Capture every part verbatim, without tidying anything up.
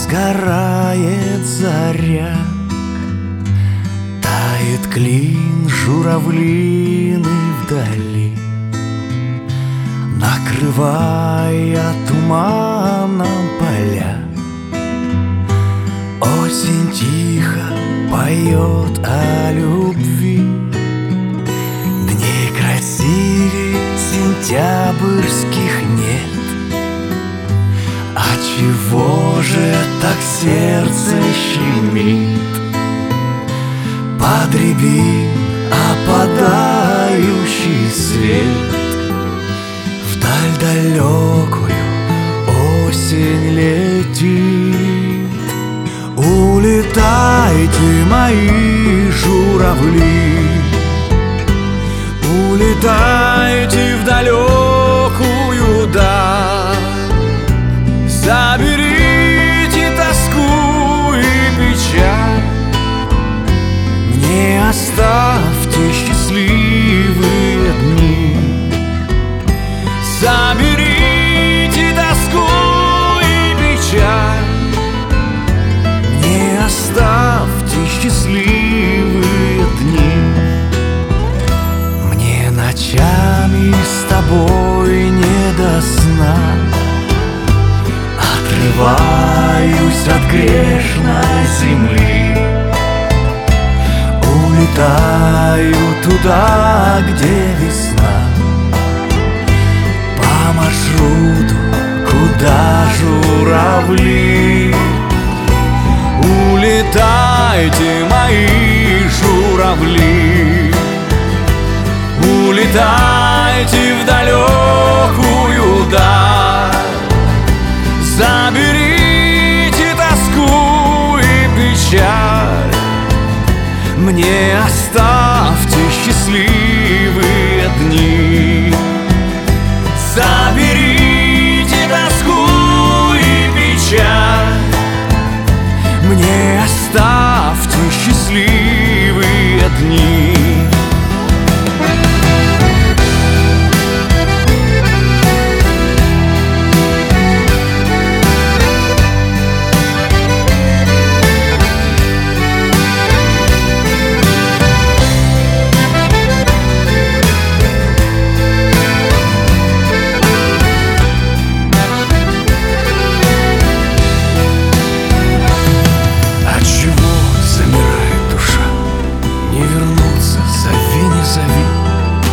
Сгорает заря, тает клин журавлиный вдали, накрывая туманом поля. Осень тихо поет о любви, дней красивей сентябрьских нет. А чего же так сердце щемит? Под рябин опадающий свет, вдаль далекую осень летит. Улетайте, мои журавли, улетайте в далекую даль. Заберите тоску и печаль, мне оставьте счастливые дни. Заберите тоску и печаль, мне оставьте счастливые дни. Мне ночами с тобой не до сна, отрываюсь от грешной земли, улетаю туда, где весна, по маршруту, куда журавли. Улетайте, мои журавли, улетайте в далекую даль. Заберите тоску и печаль, мне оставьте счастливые дни. Заберите тоску и печаль, мне оставьте счастливые дни.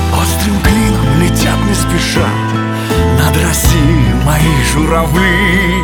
Острым клином летят не спеша над Россией мои журавли.